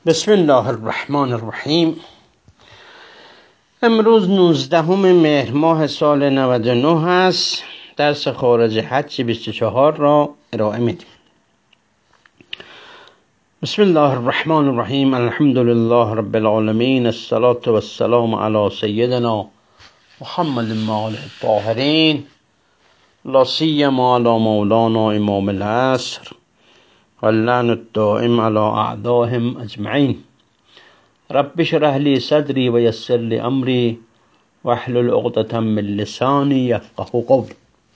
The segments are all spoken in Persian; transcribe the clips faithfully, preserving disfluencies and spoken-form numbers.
بسم الله الرحمن الرحیم. امروز نوزدهم مهر ماه سال نود و نه هست. درس خارج حج بیست و چهار را ارائه میدیم. بسم الله الرحمن الرحیم. الحمد لله رب العالمین، الصلاة و السلام علی سیدنا محمد و آله الطاهرین، لا سیما علی مولانا امام العصر واللعن الدائم على اعدائهم اجمعین. رب اشرح لی صدری و یسر لی امری واحلل عقدة من لسانی یفقهوا قولی.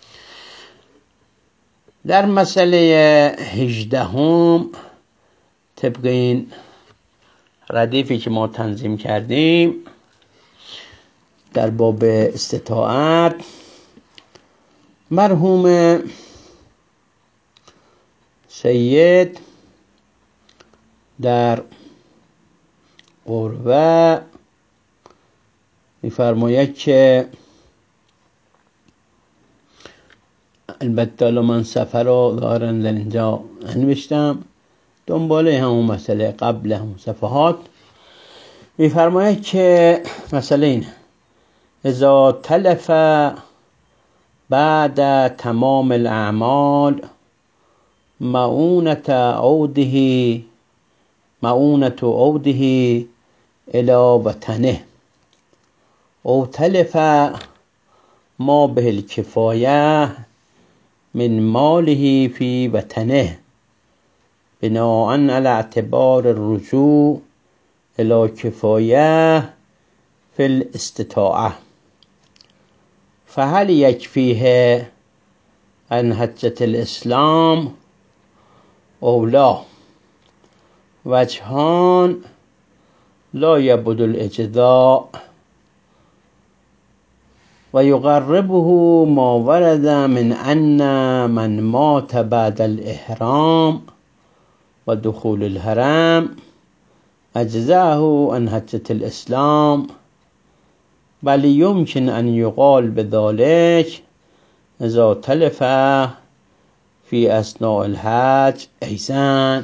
در مسئله هجدهم طبق این ردیفی که ما تنظیم کردیم در باب استطاعت، مرحوم سید در قروه می‌فرماید که البته من سفر رو دارن در اینجا نوشتم دنباله همون مسئله قبل همون صفحات. می‌فرماید که مسئله اینه: اذا تلف بعد تمام الاعمال معونة عوده معونة عوده الى وطنه او تلف ما به الکفایه من ماله فی وطنه بناء على اعتبار الرجوع الى کفایه فی الاستطاعه فهل یکفیه عن حجة الاسلام او لا؟ وجهان لا يبدو الاجزاء ويقربه ما ورد من أن من مات بعد الإحرام ودخول الحرم أجزاه عن حجة الإسلام، بل يمكن أن يقال بذلك إذا تلف في أثناء الحج أيضا.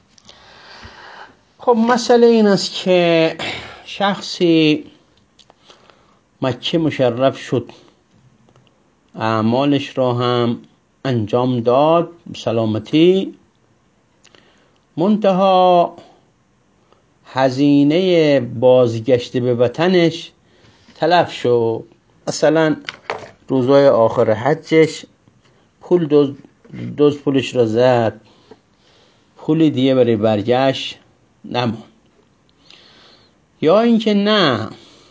خب مسئله این است که شخصی مکه مشرف شد، اعمالش را هم انجام داد سلامتی، منتها هزینه بازگشت به وطنش تلف شد. مثلا روزای آخر حجش پول دوز, دوز پولش را زد، پول دیگه برای برگشت نمون. یا اینکه نه،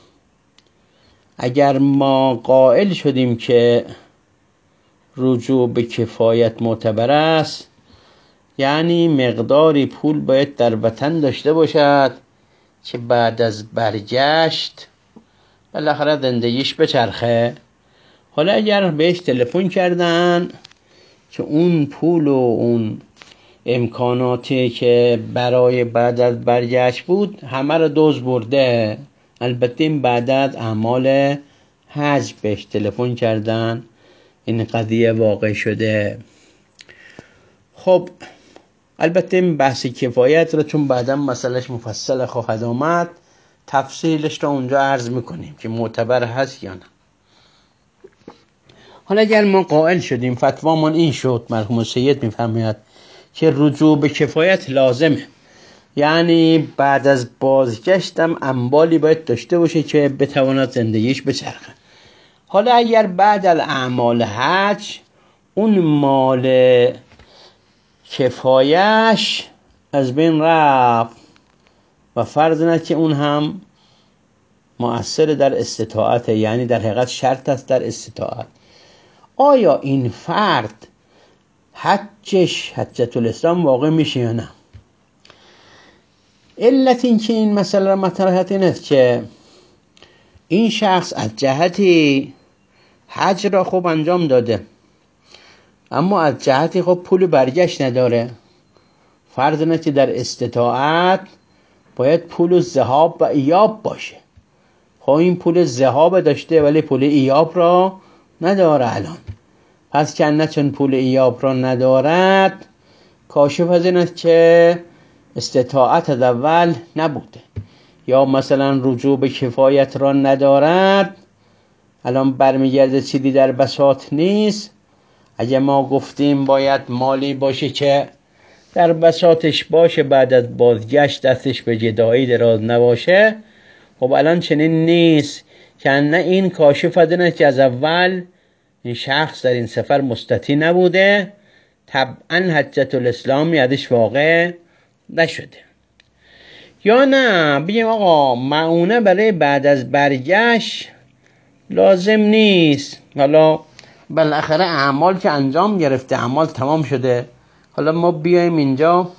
اگر ما قائل شدیم که رجوع به کفایت معتبر است، یعنی مقداری پول باید در وطن داشته باشد که بعد از برگشت بالاخره زندگیش بچرخه. حالا اگر بهش تلفن کردن که اون پول و اون امکاناتی که برای بعد از برگشت بود همه رو دوز برده، البته این بعد از اعمال حج بهش تلفن کردن، این قضیه واقع شده. خب البته این بحث کفایت رو چون بعدا مسئلهش مفصل خواهد آمد، تفصیلش رو اونجا عرض میکنیم که معتبر هست یا نه. حالا اگر ما قائل شدیم، فتوامون این شد، مرحوم سید میفرماید که رجوع به کفایت لازمه، یعنی بعد از بازگشتم اموالی باید داشته باشه که بتواند زندگیش بچرخه. حالا اگر بعد از اعمال حج اون مال کفایش از بین رفت و فرض نه که اون هم مؤثر در استطاعت، یعنی در حقیقت شرط است در استطاعت، آیا این فرد حجش حجة الاسلام واقع میشه یا نه؟ علت این که این مسئله را مطرح است که این شخص از جهتی حج را خوب انجام داده، اما از جهتی خب پول برگشت نداره. فرض نه که در استطاعت باید پول ذهاب و ایاب باشه. خب این پول ذهاب داشته ولی پول ایاب را نداره الان. پس کنه چون پول ایاب را ندارد، کاشف از این است که استطاعت از اول نبوده، یا مثلا رجوع به کفایت را ندارد، الان برمیگرده چیزی در بساط نیست. اگه ما گفتیم باید مالی باشه که در بساطش باشه، بعد از بازگشت دستش به جدایی دراز نباشه، خب الان چنین نیست که نه این کاشف ادنه که از اول این شخص در این سفر مستطیع نبوده، طبعا حجت الاسلام یادش واقع نشده. یا نه بگیم آقا معونه برای بعد از برگشت لازم نیست، حالا بالاخره اعمال که انجام گرفته، اعمال تمام شده، حالا ما بیایم اینجا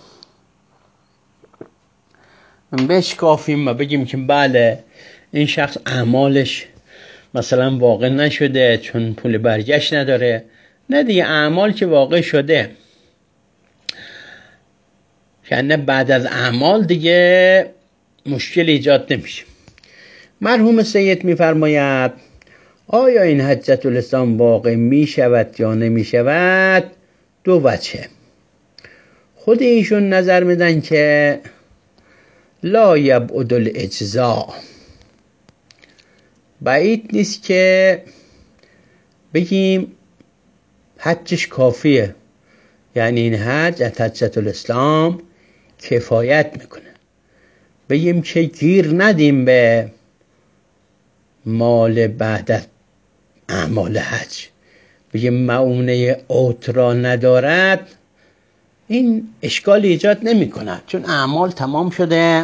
بشکافیم و بگیم که بله این شخص اعمالش مثلا واقع نشده چون پول برگشت نداره. نه دیگه، اعمال که واقع شده، یعنی بعد از اعمال دیگه مشکل ایجاد نمیشه. مرحوم سید میفرماید آیا این حجت الاسلام واقع می شود یا نمی شود؟ دو وجه. خود ایشون نظر میدن که لا یبعد الاجزاء، بعید نیست که بگیم حجش کافیه، یعنی این حج از حجت الاسلام کفایت میکنه. بگیم که گیر ندیم به مال بعد از اعمال حج، بگیم معونه اوت را ندارد، این اشکال ایجاد نمی کند چون اعمال تمام شده.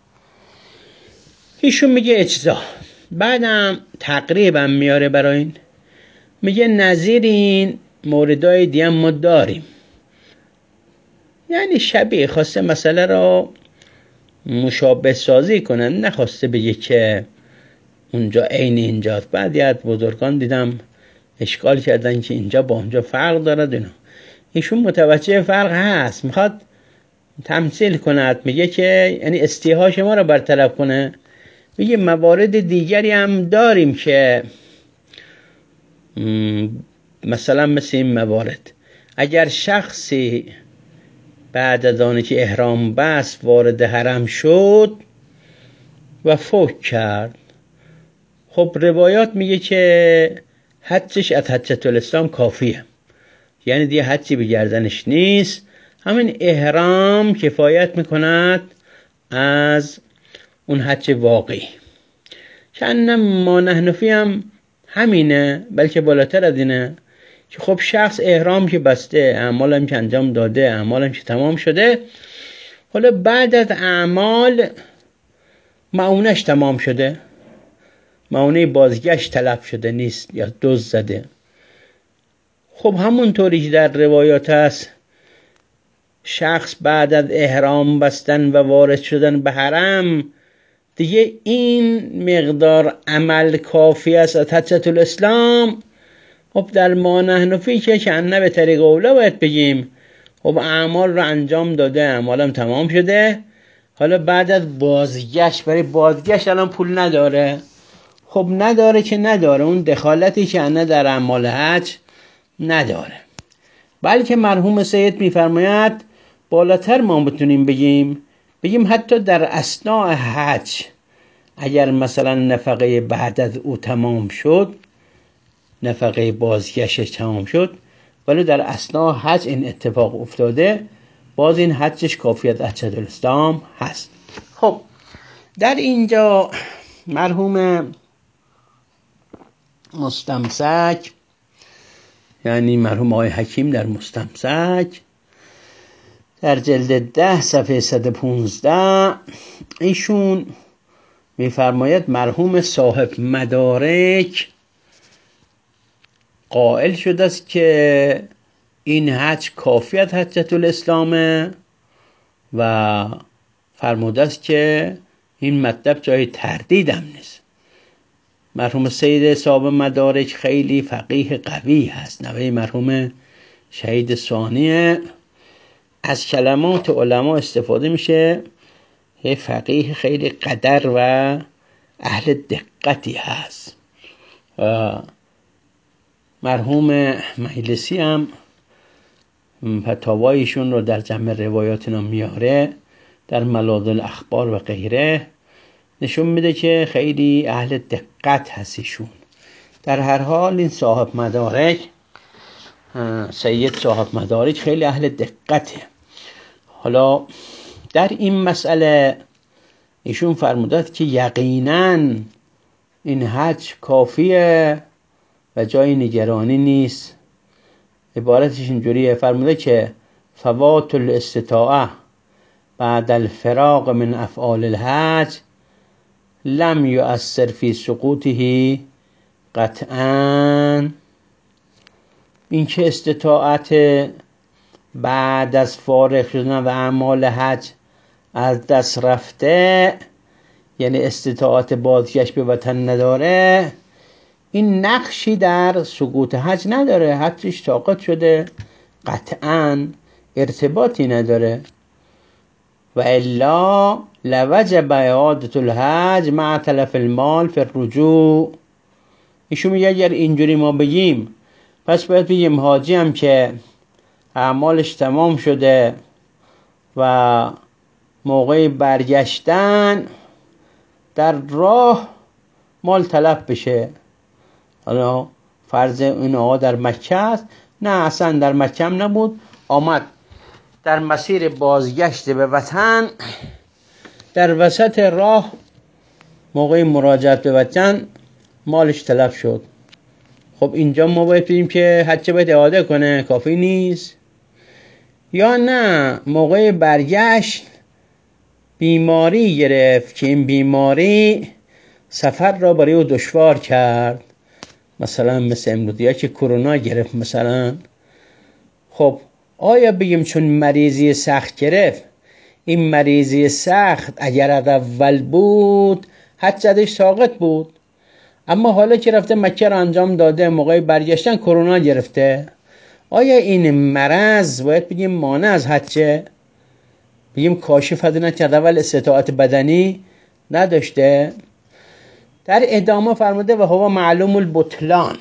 ایشون میگه اجزا، بعدم تقریبا میاره برای این، میگه نظیر این موردهای دیگه ما داریم، یعنی شبیه خواسته مسئله را مشابه سازی کنن، نخواسته بگه که اونجا عین اینجاست. بعضی از بزرگان دیدم اشکال کردن که اینجا با اونجا فرق دارد. اینا ایشون متوجه فرق هست، میخواد تمثیل کند، میگه که یعنی استیها شما را برطرف کنه. میگه موارد دیگری هم داریم که مثلا مثل این موارد، اگر شخصی بعد از آنه که احرام بست وارد حرم شد و فوت کرد، خب روایات میگه که حجش از حجت الاسلام کافیه، یعنی دیگه حجی به گردنش نیست، همین احرام کفایت میکند از اون حج واقعی. چند ما نحنفی هم همینه، بلکه بالاتر از اینه که خب شخص احرام که بسته، اعمالم که انجام داده، اعمالم که تمام شده، حالا بعد از اعمال معونش تمام شده، معونه بازگشت طلب شده نیست یا دزد زده، خب همونطوری که در روایات هست شخص بعد از احرام بستن و وارد شدن به حرم دیگه این مقدار عمل کافی است از حجت الاسلام. خب در ما نحنفی که کنه به طریق اولا باید بگیم خب اعمال رو انجام داده، اعمالم تمام شده، حالا بعد از بازگشت، برای بازگشت الان پول نداره، خب نداره که نداره، اون دخالتی که انه در اعمال حج نداره. بلکه مرحوم سید میفرماید بالاتر ما بتونیم بگیم بگیم حتی در اثناء حج اگر مثلا نفقه بعد از او تمام شد، نفقه بازگشتش تمام شد، ولی در اثناء حج این اتفاق افتاده، باز این حجش کافیت حجت الاسلام هست. خب در اینجا مرحوم مستمسک، یعنی مرحوم آقای حکیم در مستمسک در جلد ده صفحه صد و پانزده ایشون میفرماید مرحوم صاحب مدارک قائل شده است که این حج کافیت حجت الاسلامه و فرموده است که این مطلب جای تردیدم نیست. مرحوم سید صاحب مدارک خیلی فقیه قوی هست، نوه مرحوم شهید ثانیه، از کلمات علما استفاده میشه، یه فقیه خیلی قدر و اهل دقتی هست. مرحوم مجلسی هم فتاوایشون رو در جمع روایات اینا میاره، در ملاذ الاخبار و غیره نشون میده که خیلی اهل دقت هستیشون. در هر حال این صاحب مدارک، سید صاحب مدارک، خیلی اهل دقته. حالا در این مسئله ایشون فرمودند که یقیناً این حج کافیه و جای نگرانی نیست. عبارتش اینجوریه، فرموده که فوات الاستطاعه بعد الفراغ من افعال الحج لم یؤثر فی سقوطه قطعاً. این که استطاعت بعد از فارغ شدن و اعمال حج از دست رفته، یعنی استطاعت بازگشت به وطن نداره، این نقشی در سقوط حج نداره. حجش ساقط شده، قطعاً ارتباطی نداره. و الا لوجب اعاده الحج مع تلف المال فی الرجوع. ایشون میگه اگر اینجوری ما بگیم پس باید بگیم حاجی هم که اعمالش تمام شده و موقع برگشتن در راه مال تلف بشه. حالا فرض این آقا در مکه است، نه اصلا در مکه هم نبود، آمد در مسیر بازگشت به وطن در وسط راه موقع مراجعت به وطن مالش تلف شد. خب اینجا ما باید بگیم که حج باید اعاده کنه، کافی نیست؟ یا نه موقع برگشت بیماری گرفت که این بیماری سفر را برای او دشوار کرد، مثلا مثل امروزی که کرونا گرفت مثلا. خب آیا بگیم چون مریضی سخت گرفت، این مریضی سخت اگر از اول بود حج ازش ساقط بود، اما حالا که رفته مکه را انجام داده موقع برگشتن کرونا گرفته، آیا این مرض باید بگیم مانع از حجه؟ بگیم کاشف از اینه که اول استطاعت بدنی نداشته؟ در ادامه فرموده و هو معلوم البطلان،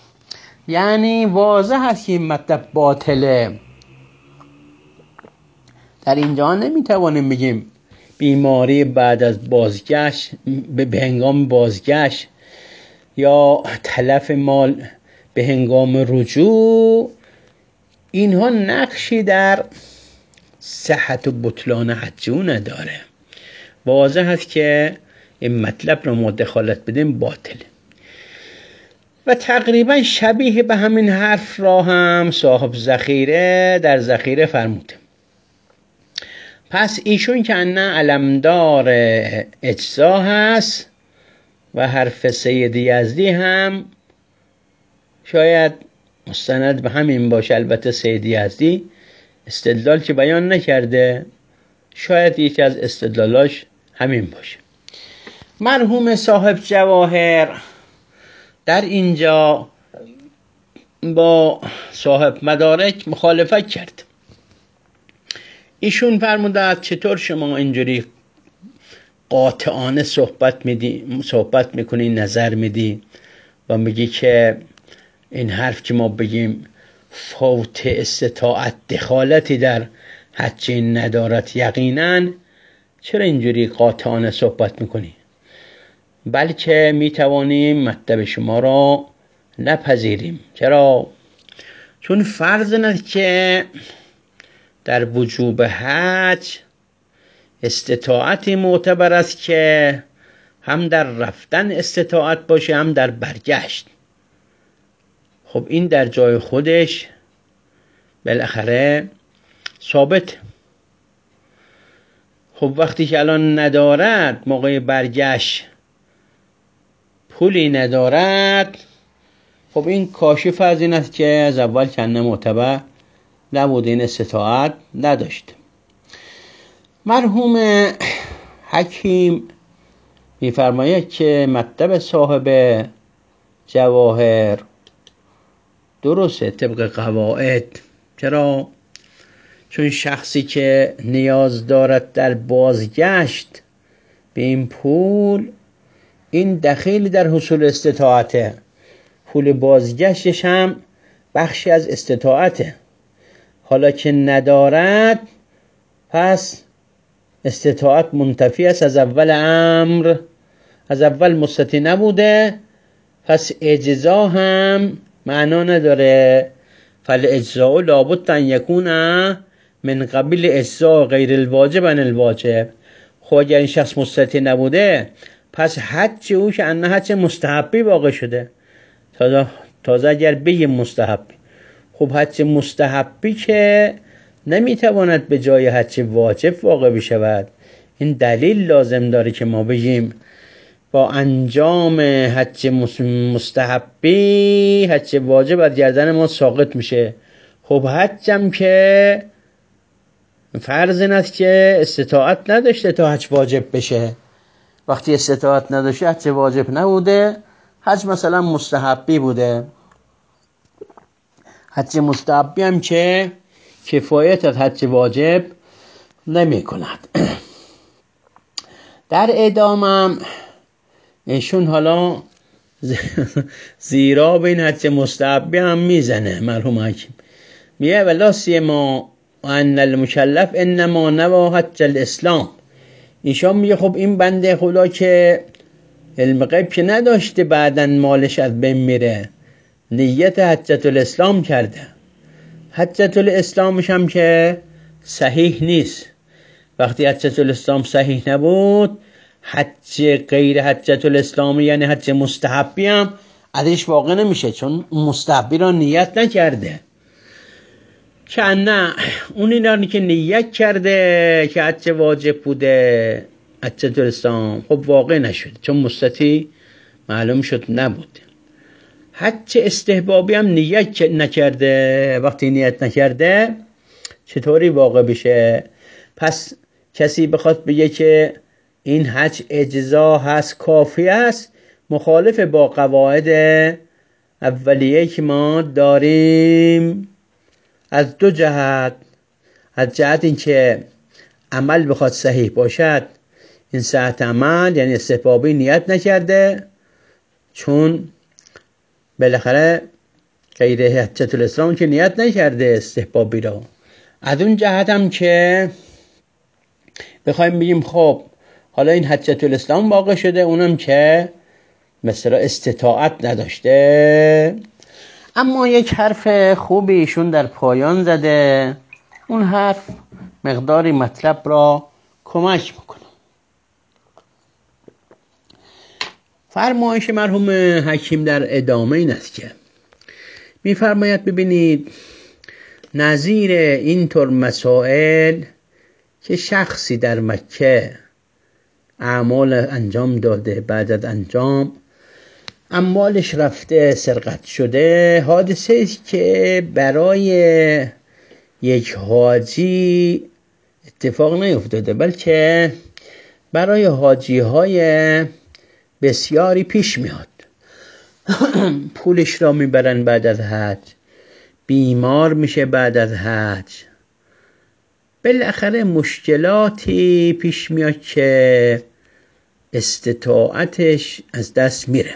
یعنی واضح هست که این مطلب باطله. در اینجا نمیتوانیم بگیم بیماری بعد از بازگشت به هنگام بازگشت یا تلف مال به هنگام رجوع اینها نقشی در صحت و بطلان حجو نداره. واضح هست که این مطلب رو ما دخالت بدیم باطله. و تقریبا شبیه به همین حرف را هم صاحب ذخیره در ذخیره فرموده. پس ایشون که نه علمدار اجزا هست و حرف سید یزدی هم شاید مستند به همین باشه. البته سید یزدی استدلال که بیان نکرده، شاید یکی از استدلالاش همین باشه. مرحوم صاحب جواهر در اینجا با صاحب مدارک مخالفت کرد. ایشون فرمودند چطور شما اینجوری قاطعانه صحبت میدی صحبت میکنی نظر میدی و میگی که این حرف که ما بگیم فوت استطاعت دخالتی در حج ندارد، یقینا چرا اینجوری قاطعانه صحبت میکنی؟ بلکه میتوانیم مطلب شما را نپذیریم. چرا؟ چون فرض ند که در وجوب حج استطاعتی معتبر است که هم در رفتن استطاعت باشه هم در برگشت. خب این در جای خودش بالاخره ثابت. خب وقتی که الان ندارد، موقع برگشت پولی ندارد، خب این کاشف از این است که از اول کنه معتبر نبود، این استطاعت نداشت. مرحوم حکیم می‌فرماید که مطلب صاحب جواهر درسته طبق قواعد. چرا؟ چون شخصی که نیاز دارد در بازگشت به این پول، این دخیل در حصول استطاعته. پول بازگشتش هم بخشی از استطاعته. حالا که ندارد، پس استطاعت منتفی است از اول امر، از اول مستطیع نبوده، پس اجزا هم معنا نداره. فالاجزاء لابد ان یکون من قبیل اجزاء غیر الواجب عن الواجب. خب اگر این شخص مستطیع نبوده پس حج او که انه حج مستحبی واقع شده. تازه, تازه اگر بگیم مستحبی، خب حج مستحبی که نمیتواند به جای حج واجب واقع بشود. این دلیل لازم داره که ما بگیم با انجام حج مستحبی حج واجب از گردن ما ساقط میشه. خب حجم که فرض این است که استطاعت نداشته تا حج واجب بشه. وقتی استطاعت نداشته حج واجب نبوده، حج مثلا مستحبی بوده. حج مستحبی هم که کفایت از حج واجب نمی کند. در ادامه ایشون حالا زیرا به این حج مستحبی هم میزنه مرحوم حکیم، میگه ولا سیما ان المکلف انما نوا حج الاسلام. ایشان میگه خب این بنده خدا که علم غیب که نداشته بعدن مالش از بین میره، نیت حجت الاسلام کرده، حجت الاسلامش هم که صحیح نیست. وقتی حجت الاسلام صحیح نبود، حج غیر حجت الاسلامی یعنی حج مستحبی هم ازش واقع نمیشه، چون مستحبی را نیت نکرده. که نه اون اینانی که نیت کرده که حج واجب بوده حجت الاسلام، خب واقع نشد چون مستطیع معلوم شد نبود. حج استحبابی هم نیت نکرده، وقتی نیت نکرده چطوری واقع بشه؟ پس کسی بخواد بگه که این حج اجزا هست کافی است، مخالف با قواعد اولیه که ما داریم از دو جهت. از جهت این که عمل بخواد صحیح باشد، این صحت عمل یعنی استحبابی نیت نکرده، چون بالاخره غیر حجت الاسلام که نیت نکرده استحبابی را. از اون جهت هم که بخوایم بگیم خب حالا این حجت الاسلام واقع شده، اونم که مثلا استطاعت نداشته. اما یک حرف خوبی ایشون در پایان زده، اون حرف مقداری مطلب را کمک میکنه. فرمایش مرحوم حکیم در ادامه این است که میفرماید ببینید نظیر اینطور مسائل که شخصی در مکه اعمال انجام داده، بعد از انجام اموالش رفته سرقت شده، حادثه است که برای یک حاجی اتفاق نیفتاده، بلکه برای حاجی های بسیاری پیش میاد. پولش را میبرن بعد از حج، بیمار میشه بعد از حج، بالاخره مشکلاتی پیش میاد که استطاعتش از دست میره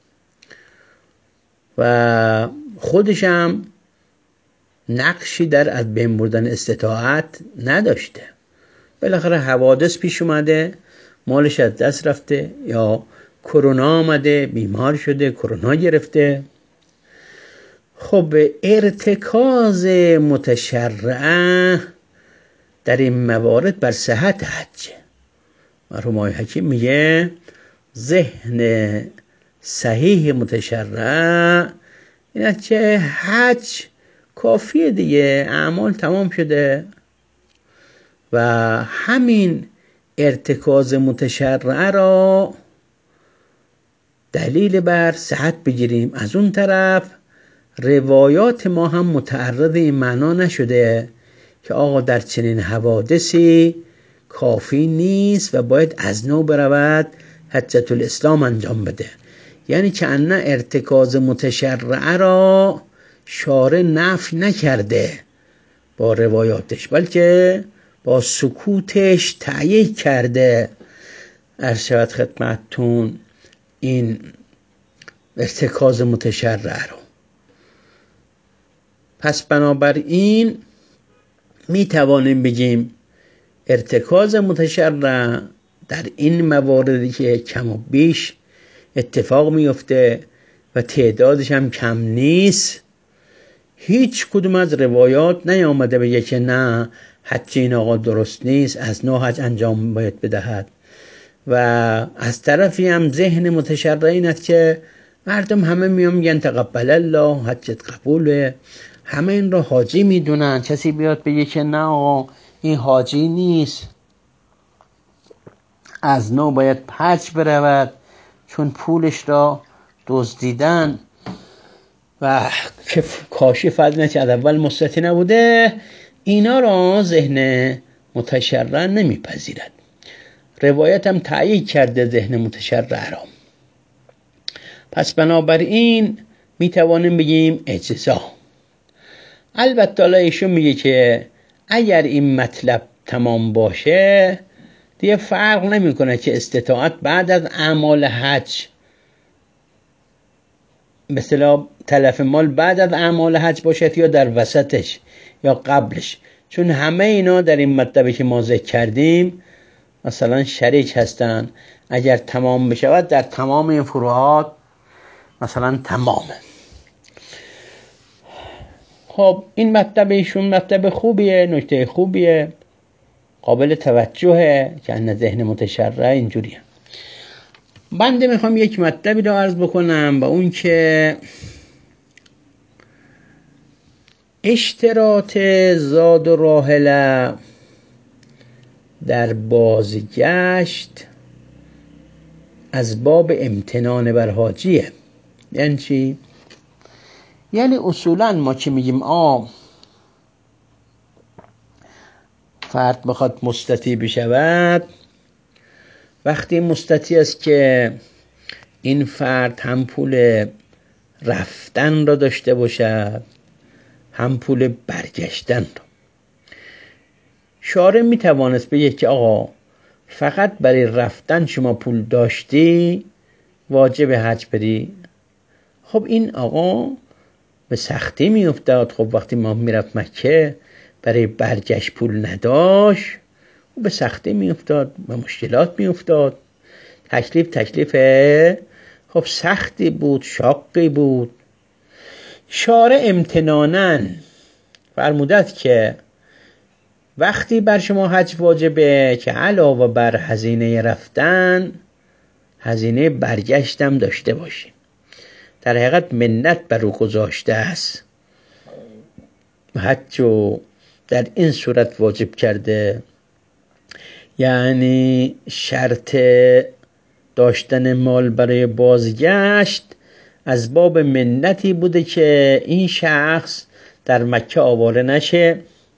و خودش هم نقشی در از بین بردن استطاعت نداشته. بالاخره حوادث پیش اومده، مالش از دست رفته، یا کرونا آمده بیمار شده، کرونا گرفته. خب ارتکاز متشرعه در این موارد بر صحت حج. مرحوم آقای حکیم میگه ذهن صحیح متشرع اینه که حج کافیه دیگه، اعمال تمام شده و همین ارتکاز متشرع را دلیل بر صحت بگیریم. از اون طرف روایات ما هم متعرض این معنا نشده که آقا در چنین حوادثی کافی نیست و باید از نو برود حجت الاسلام انجام بده. یعنی که ان ارتکاز متشرع را شارع نفی نکرده با روایاتش، بلکه با سکوتش تأیید کرده. عرض شود خدمتتون این ارتکاز متشرع رو. پس بنابراین می توانیم بگیم ارتکاز متشرع در این مواردی که کم و بیش اتفاق میفته و تعدادش هم کم نیست، هیچ کدوم از روایات نیامده بگه که نه حج این آقا درست نیست، از نو حج انجام باید بدهد. و از طرفی هم ذهن متشرع این است که مردم همه میان میگن تقبل الله، حجت قبوله، همه این رو حاجی میدونن. کسی بیاد بگه که نه آقا این حاجی نیست، از نو باید حج برود چون پولش را دزدیدن و کاشف از نه که از اول مستطیع نبوده، اینا را ذهن متشرع نمیپذیرد. روایت هم تأیید کرده ذهن متشرع را. پس بنابراین میتوانیم بگیم اجزا. البته الله ایشون میگه که اگر این مطلب تمام باشه دیگه فرق نمیکنه که استطاعت بعد از اعمال حج، مثلا تلف مال بعد از اعمال حج باشد یا در وسطش یا قبلش، چون همه اینا در این مطلبی که ما ذکر کردیم مثلا شریک هستن. اگر تمام بشود در تمام این فروعات مثلا تمامه. خب این مطلب ایشون مطلب خوبیه، نکته خوبیه، قابل توجهه که ان ذهن متشرع اینجوریه. بنده میخوام یک مطلبی رو عرض بکنم با اون که اشتراط زاد و راحله در بازگشت از باب امتنان بر حاجیه. یعنی چی؟ یعنی اصولا ما که میگیم آ فرد بخواد مستطیع بشود، وقتی مستطیع است که این فرد هم پول رفتن را داشته باشد هم پول برگشتن را. شارع میتوانست بگه که آقا فقط برای رفتن شما پول داشتی واجب حج بری. خب این آقا به سختی میافتاد. خب وقتی ما میرفت مکه برای برگشت پول نداشت و به سختی میافتاد، به مشکلات میافتاد. تکلیف تکلیفه خب سختی بود، شاقی بود. شارع امتناناً فرمودند که وقتی بر شما حج واجبه که علاوه بر هزینه رفتن هزینه برگشتم داشته باشی. در حقیقت منت بر او گذاشته است، حج رو در این صورت واجب کرده. یعنی شرط داشتن مال برای بازگشت از باب منتی بوده که این شخص در مکه آواره نشه،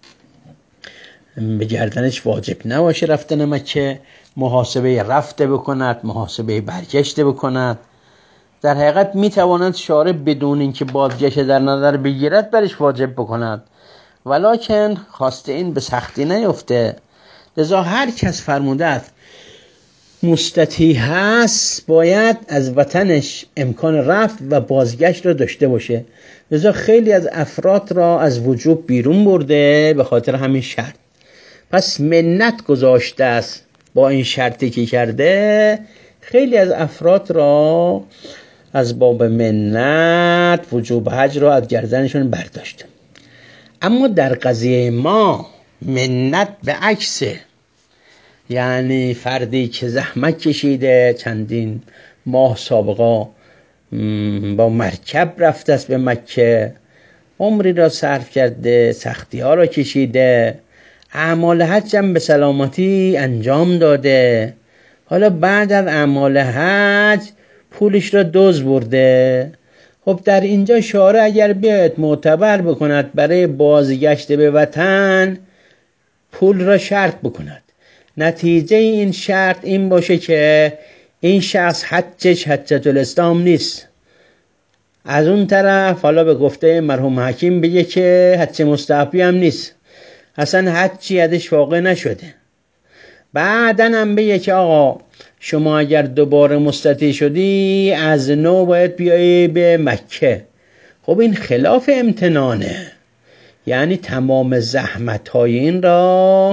به گردنش واجب نباشه رفتن مکه، محاسبه رفته بکند، محاسبه برگشته بکند. در حقیقت میتواند شارع بدون اینکه بازگشت در نظر بگیرد برش واجب بکند، ولکن خواسته این به سختی نیفته. لذا هر کس فرموده است مستطیع هست باید از وطنش امکان رفت و بازگشت را داشته باشه. لذا خیلی از افراد را از وجوب بیرون برده به خاطر همین شرط. پس منت گذاشته است با این شرطی که کرده، خیلی از افراد را از باب منت وجوب حج را از گردنشون برداشت. اما در قضیه ما منت به عکسه. یعنی فردی که زحمت کشیده، چندین ماه سابقا با مرکب رفته است به مکه، عمری را صرف کرده، سختی ها را کشیده، اعمال حج هم به سلامتی انجام داده، حالا بعد از اعمال حج پولش را دزد برده. خب در اینجا شارع اگر بیاید معتبر بکند برای بازگشت به وطن پول را شرط بکند، نتیجه این شرط این باشه که این شخص حجش حجت الاسلام نیست، از اون طرف حالا به گفته مرحوم حکیم بگه که حج مستحبی هم نیست، اصلا حجی ازش واقع نشده، بعدن هم بگه که آقا شما اگر دوباره مستطیع شدی از نو باید بیایی به مکه. خب این خلاف امتنانه. یعنی تمام زحمت های این را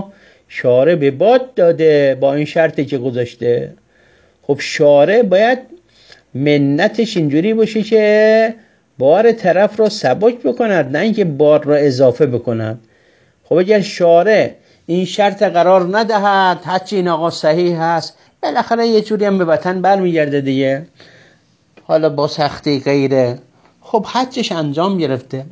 شارع به باد داده با این شرطی که گذاشته. خب شارع باید منتش اینجوری باشه که بار طرف را سبک بکند، نه اینکه بار را اضافه بکند. خب اگر شارع این شرط قرار ندهد، هرچی این آقا صحیح هست، بالاخره یه جوری هم به وطن برمیگرده دیگه، حالا با سختی غیره، خب حجش انجام گرفته.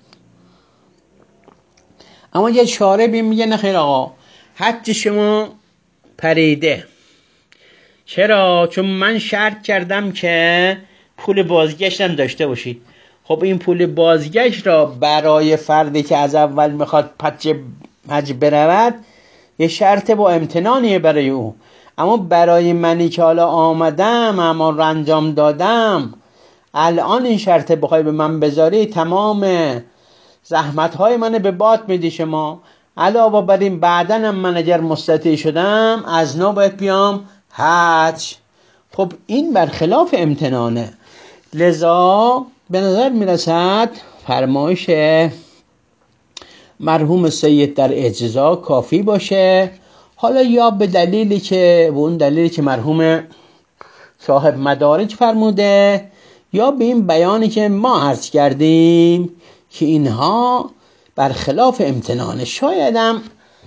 اما یه شارع بیم میگه نه خیر آقا، حج شما پریده. چرا؟ چون من شرط کردم که پول بازگشتم داشته باشید. خب این پول بازگشت را برای فردی که از اول میخواد حج حج برود یه شرط با امتنانیه برای او، اما برای منی که حالا آمدم اما رو انجام دادم، الان این شرط بخوای به من بذاری تمام زحمت های منو به باد میدی شما. علاوه بر این بعدنم من اگر مستطیع شدم از نو باید بیام حج. خب این برخلاف امتنانه. لذا به نظر میرسد فرمایش مرحوم سید در اجزا کافی باشه، حالا یا به دلیلی که به اون دلیلی که مرحوم صاحب مدارج فرموده، یا به این بیانی که ما عرض کردیم که اینها برخلاف امتنانه. شایدم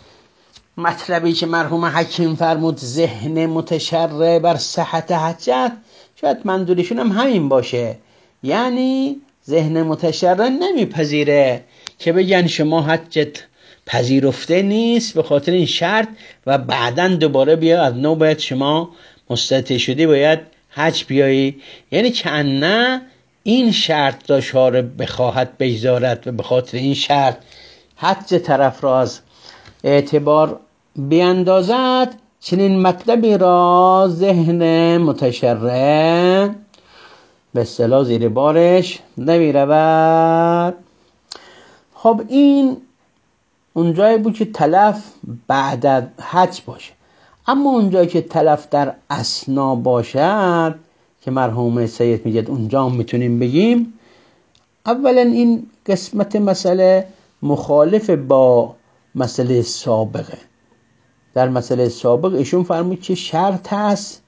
مطلبی که مرحوم حکیم فرمود ذهن متشرع بر صحت حجت، شاید منظورشون هم همین باشه، یعنی ذهن متشرع نمیپذیره که بگن شما حجت پذیرفته نیست به خاطر این شرط و بعداً دوباره بیا از نو باید شما مستطیع شدی باید حج بیایی. یعنی کنه این شرط را شارع بخواهد بگذارد و به خاطر این شرط حج طرف را از اعتبار بیاندازد، چنین مطلبی را ذهن متشرع به اصطلاح زیر بارش نمی رود. خب این اونجایی بود که تلف بعد از حج باشه، اما اونجایی که تلف در اثنا باشد که مرحوم سید میگه اونجا هم میتونیم بگیم اولا این قسمت مسئله مخالف با مسئله سابقه. در مسئله سابق ایشون فرمود که شرط هست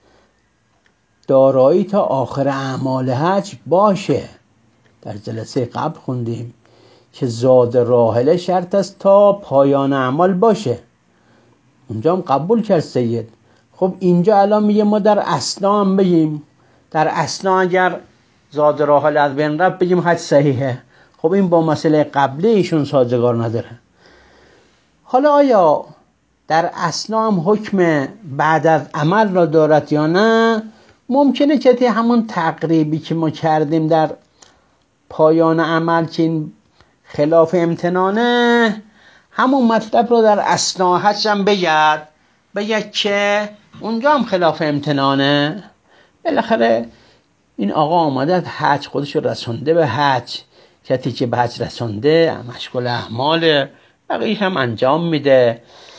دارایی تا آخر اعمال حج باشه. در جلسه قبل خوندیم که زاد راحله شرط است تا پایان اعمال باشه، اونجا هم قبول کرد سید. خب اینجا الان میگه ما در اثنا هم بگیم، در اثنا اگر زاد راحله از بین رفت بگیم حج صحیحه. خب این با مسئله قبلی ایشون سازگار نداره. حالا آیا در اثنا هم حکم بعد از عمل را دارد یا نه؟ ممکنه که همون تقریبی که ما کردیم در پایان عمل که این خلاف امتنانه، همون مطلب رو در اثنا حج هم بگرد بگه که اونجا هم خلاف امتنانه. بالاخره این آقا آمده حج، خودشو رسانده به حج، کسی که به حج رسانده مشغول اعمال بقیه هم انجام میده.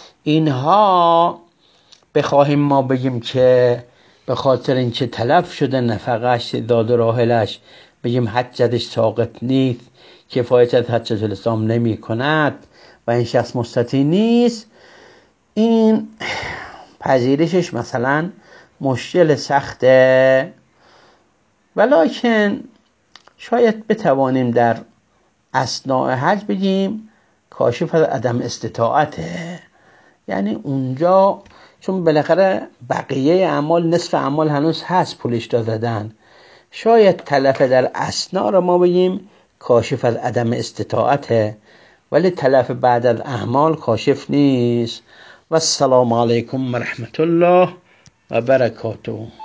اینها بخواهیم ما بگیم که به خاطر اینکه تلف شده نفقش داد و راحلش بگیم حجتش ساقط نیست، کفایت از حجت الاسلام نمی کند و این شخص مستطیع نیست، این پذیرشش مثلا مشکل سخته. ولکن شاید بتوانیم در اثناء حج بگیم کاشف از عدم استطاعته، یعنی اونجا چون بالاخره بقیه اعمال نصف اعمال هنوز هست پولش دادن، شاید تلف در اثناء رو ما بگیم کاشف از عدم استطاعته، ولی تلف بعد از اعمال کاشف نیست. و السلام علیکم و رحمت الله و برکاته.